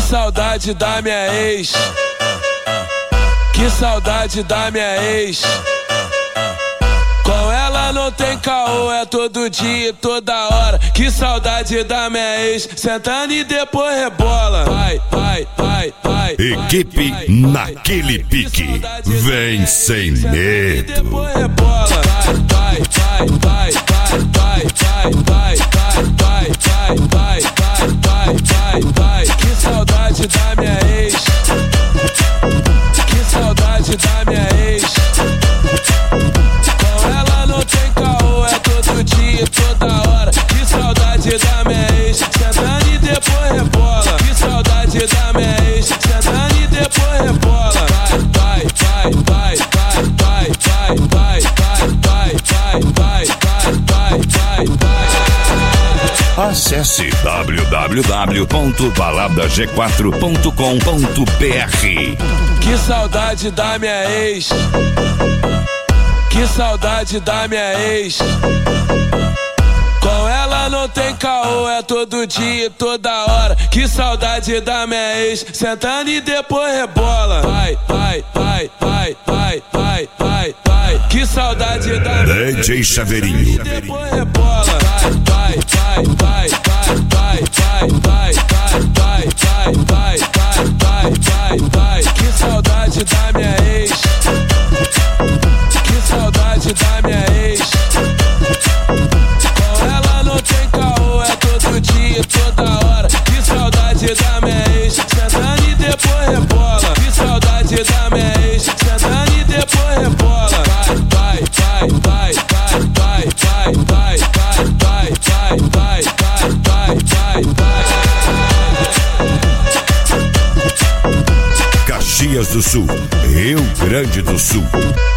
saudade da minha ex. Que saudade da minha ex. Com ela não tem caô, é todo dia e toda hora. Que saudade da minha ex. Sentando e depois rebola. Vai, vai, vai, vai. Equipe naquele pique. Vem sem medo. Depois rebola. Vai, vai, vai, vai, vai, vai, vai, vai, vai, vai, vai, vai, vai. Que saudade da minha ex. Que saudade da minha ex. Com ela não tem caô, é todo dia e toda hora. Que saudade da minha ex. Sentando e depois rebola. Que saudade da minha ex. Sentando e depois rebola. Vai, vai, vai, vai, vai, vai, vai, vai, vai, vai, vai, vai, vai. Acesse www.baladag4.com.br. Que saudade da minha ex. Que saudade da minha ex. Com ela não tem caô, é todo dia e toda hora. Que saudade da minha ex. Sentando e depois rebola. Vai, vai, vai, vai, vai, vai, vai, vai. Que saudade da minha ex. DJ Chaveirinho. Depois rebola. Vai, vai, vai, vai, vai, vai, vai, vai, vai, vai, vai, vai. Que saudade da minha ex. Que saudade da minha ex. Com ela não tem caô, é todo dia e toda hora. Que saudade da minha ex. Sentando e depois rebola. Que saudade da minha ex. Sentando e depois rebola. Vai, vai, vai, vai, vai, vai, vai, vai, vai, vai, vai, vai, vai. Caxias do Sul, Rio Grande do Sul.